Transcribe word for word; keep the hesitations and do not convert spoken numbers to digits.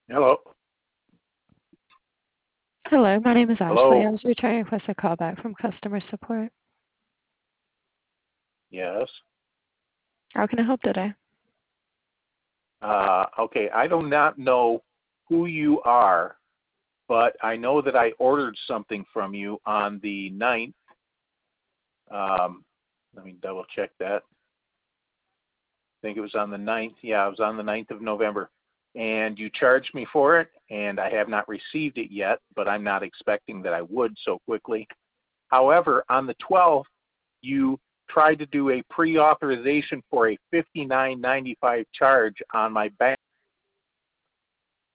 Hello. Hello, my name is Ashley. Hello. I was returning a request a call back from customer support. Yes. How can I help today? Uh, okay. I do not know who you are, but I know that I ordered something from you on the ninth. Um, let me double check that. I think it was on the ninth. Yeah, it was on the ninth of November. And you charged me for it, and I have not received it yet, but I'm not expecting that I would so quickly. However, on the twelfth, you tried to do a pre-authorization for a fifty-nine ninety-five charge on my bank